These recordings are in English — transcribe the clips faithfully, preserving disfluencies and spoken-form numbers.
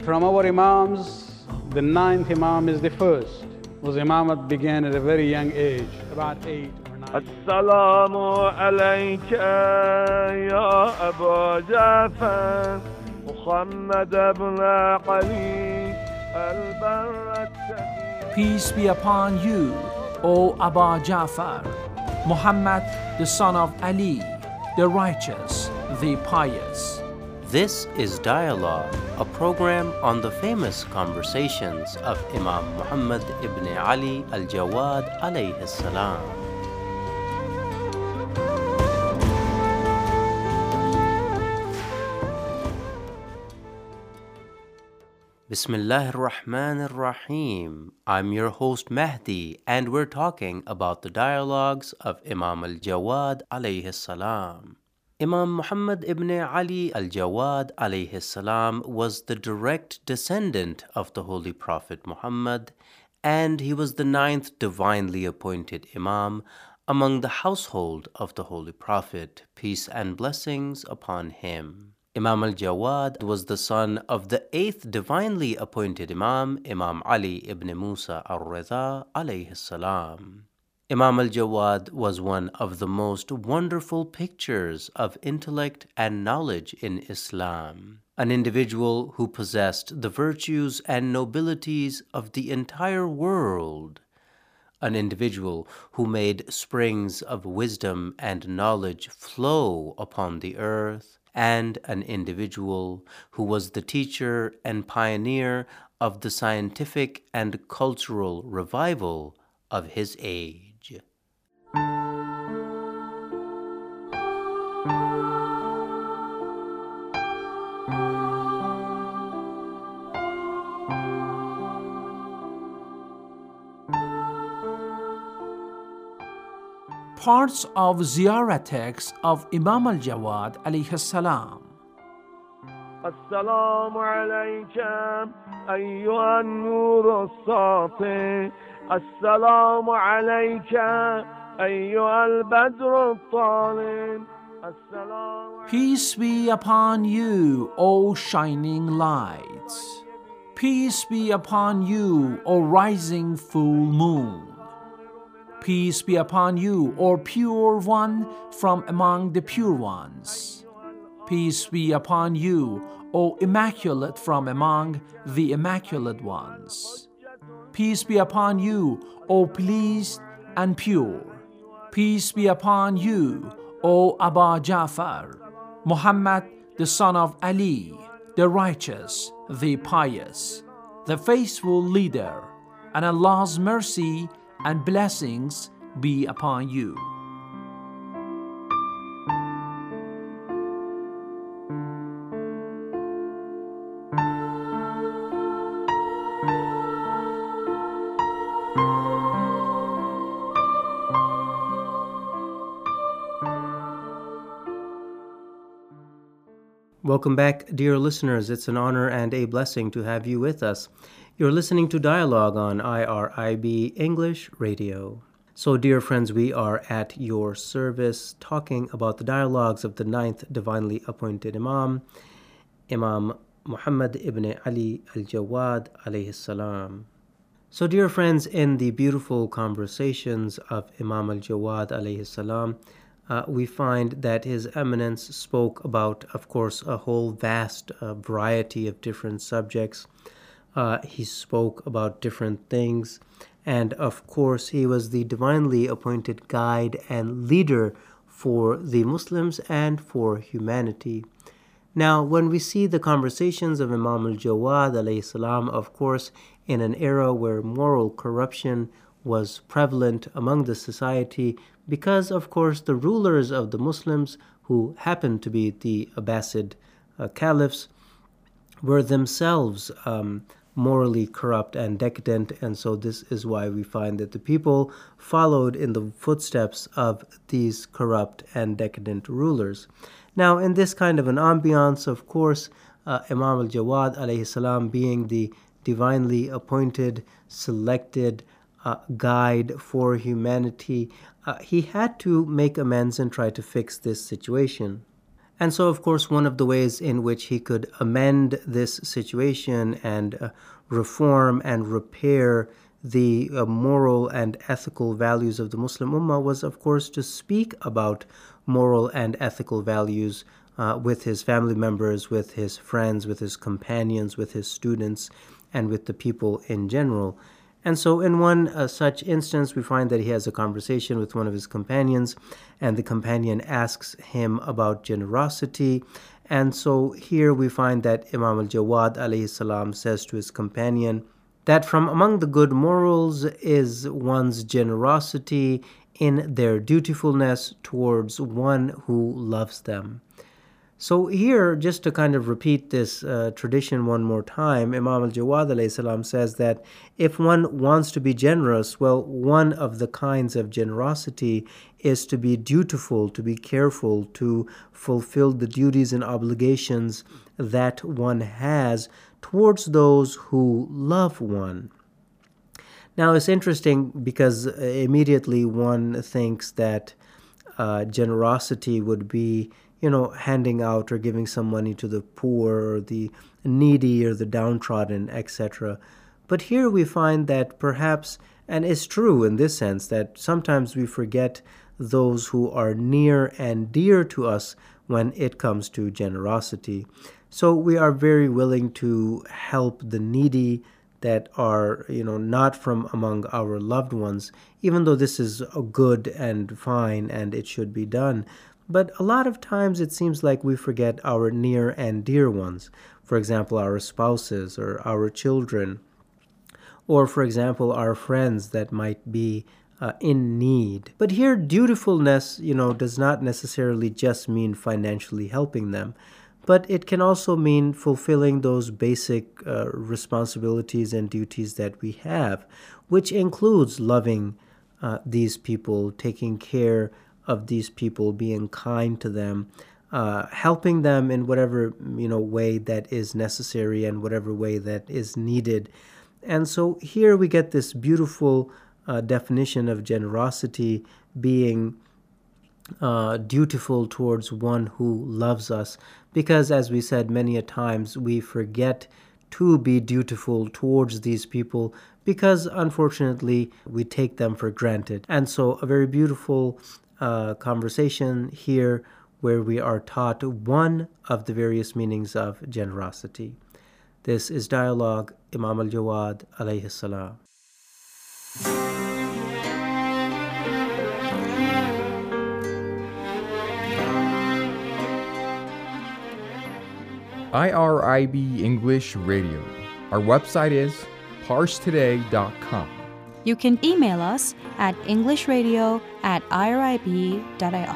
From our Imams, the ninth Imam is the first. Was Imam that began at a very young age, about eight or nine. Assalamu alayka ya Abu Ja'far Muhammad ibn Ali al-Barrat. Peace be upon you, O Aba Ja'far, Muhammad the son of Ali, the righteous, the pious. This is Dialogue, a program on the famous conversations of Imam Muhammad ibn Ali al-Jawad alayhi salam. Bismillahir Rahmanir Rahim. I'm your host Mahdi, and we're talking about the dialogues of Imam al-Jawad alayhi salam. Imam Muhammad ibn Ali al-Jawad alayhi salam was the direct descendant of the Holy Prophet Muhammad, and he was the ninth divinely appointed Imam among the household of the Holy Prophet, peace and blessings upon him. Imam al-Jawad was the son of the eighth divinely appointed Imam, Imam Ali ibn Musa al-Rida alayhi salam. Imam al-Jawad was one of the most wonderful pictures of intellect and knowledge in Islam, an individual who possessed the virtues and nobilities of the entire world, an individual who made springs of wisdom and knowledge flow upon the earth, and an individual who was the teacher and pioneer of the scientific and cultural revival of his age. Parts of Ziyarah text of Imam al-Jawad alayhi salam. Assalamu alayka ayyuha an-nur as-sati. Assalamu alayka ayyuha al-badr at-talib. Assalamu. Peace be upon you, O shining lights. Peace be upon you, O rising full moon. Peace be upon you, O pure one from among the pure ones. Peace be upon you, O immaculate from among the immaculate ones. Peace be upon you, O pleased and pure. Peace be upon you, O Aba Ja'far, Muhammad the son of Ali, the righteous, the pious, the faithful leader, and Allah's mercy and blessings be upon you. Welcome back, dear listeners. It's an honor and a blessing to have you with us. You're listening to Dialogue on I R I B English Radio. So, dear friends, we are at your service talking about the dialogues of the ninth divinely appointed Imam, Imam Muhammad ibn Ali al-Jawad alayhi salam. So, dear friends, in the beautiful conversations of Imam al-Jawad alayhi salam, uh, we find that His Eminence spoke about, of course, a whole vast uh, variety of different subjects. Uh, he spoke about different things, and of course he was the divinely appointed guide and leader for the Muslims and for humanity. Now, when we see the conversations of Imam al-Jawad alayhi salam, of course, in an era where moral corruption was prevalent among the society, because, of course, the rulers of the Muslims, who happened to be the Abbasid uh, caliphs, were themselves um, morally corrupt and decadent, and so this is why we find that the people followed in the footsteps of these corrupt and decadent rulers. Now, in this kind of an ambiance, of course, uh, Imam al-Jawad alayhi salam, being the divinely appointed, selected uh, guide for humanity, uh, he had to make amends and try to fix this situation. And so, of course, one of the ways in which he could amend this situation and uh, reform and repair the uh, moral and ethical values of the Muslim Ummah was, of course, to speak about moral and ethical values uh, with his family members, with his friends, with his companions, with his students, and with the people in general. And so in one uh, such instance, we find that he has a conversation with one of his companions, and the companion asks him about generosity. And so here we find that Imam al-Jawad alayhi salam says to his companion that from among the good morals is one's generosity in their dutifulness towards one who loves them. So here, just to kind of repeat this uh, tradition one more time, Imam al-Jawad alayhi salam says that if one wants to be generous, well, one of the kinds of generosity is to be dutiful, to be careful, to fulfill the duties and obligations that one has towards those who love one. Now, it's interesting because immediately one thinks that uh, generosity would be, you know, handing out or giving some money to the poor or the needy or the downtrodden, et cetera. But here we find that perhaps, and it's true in this sense, that sometimes we forget those who are near and dear to us when it comes to generosity. So we are very willing to help the needy that are, you know, not from among our loved ones, even though this is a good and fine and it should be done. But a lot of times it seems like we forget our near and dear ones. For example, our spouses or our children, or for example, our friends that might be uh, in need. But here, dutifulness, you know, does not necessarily just mean financially helping them, but it can also mean fulfilling those basic uh, responsibilities and duties that we have, which includes loving uh, these people, taking care of these people, being kind to them, uh, helping them in whatever, you know, way that is necessary and whatever way that is needed. And so here we get this beautiful uh, definition of generosity being uh, dutiful towards one who loves us, because as we said many a times, we forget to be dutiful towards these people because unfortunately we take them for granted. And so a very beautiful uh, conversation here where we are taught one of the various meanings of generosity. This is Dialogue, Imam al-Jawad alayhi salam. I R I B English Radio. Our website is parse today dot com. You can email us at englishradio at irib dot ir.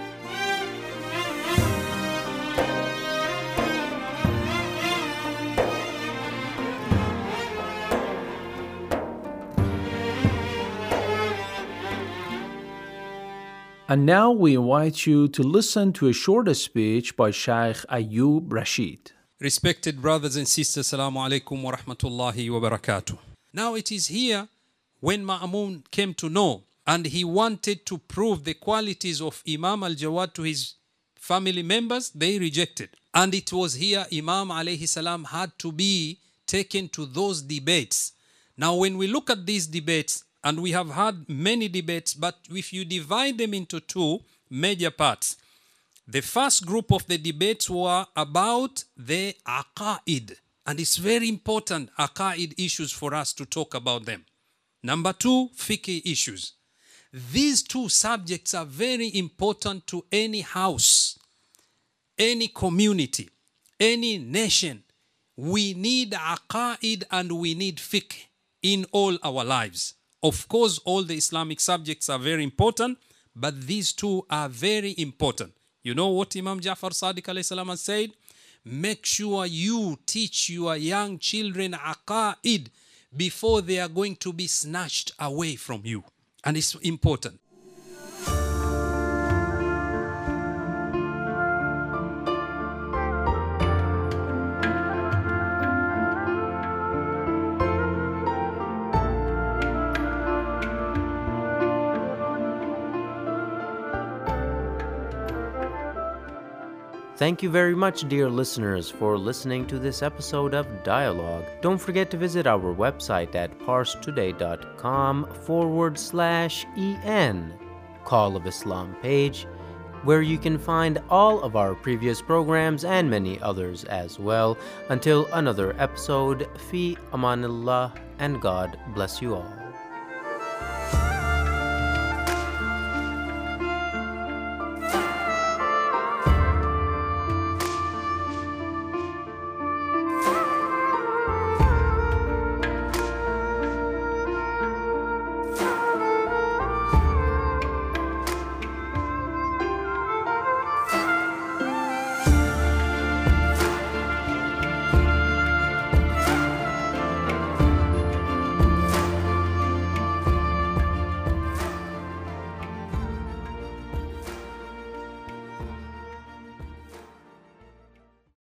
And now we invite you to listen to a short speech by Sheikh Ayub Rashid. Respected brothers and sisters, Assalamu alaikum wa rahmatullahi wa barakatuh. Now it is here when Ma'mun came to know and he wanted to prove the qualities of Imam al-Jawad to his family members, they rejected. And it was here Imam alayhi salam had to be taken to those debates. Now when we look at these debates, and we have had many debates, but if you divide them into two major parts, the first group of the debates were about the aqaid. And it's very important, aqaid issues, for us to talk about them. Number two, fiqh issues. These two subjects are very important to any house, any community, any nation. We need aqaid and we need fiqh in all our lives. Of course, all the Islamic subjects are very important, but these two are very important. You know what Imam Ja'far Sadiq alayhi salam has said? Make sure you teach your young children aqaid before they are going to be snatched away from you. And it's important. Thank you very much, dear listeners, for listening to this episode of Dialogue. Don't forget to visit our website at parstoday.com forward slash en, Call of Islam page, where you can find all of our previous programs and many others as well. Until another episode, fi amanillah, and God bless you all.